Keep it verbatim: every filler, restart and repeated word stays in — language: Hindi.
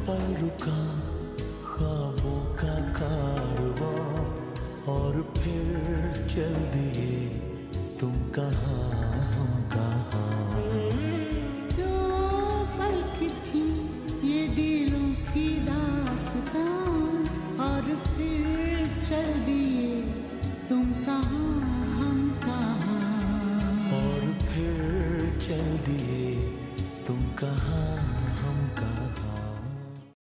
पल रुका ख्वाबों का कारवां और फिर चल दिए तुम कहाँ हम कहाँ। दो पल की थी ये दिलों की दास्तां और फिर चल दिए तुम कहाँ हम कहाँ। और फिर चल दिए तुम कहाँ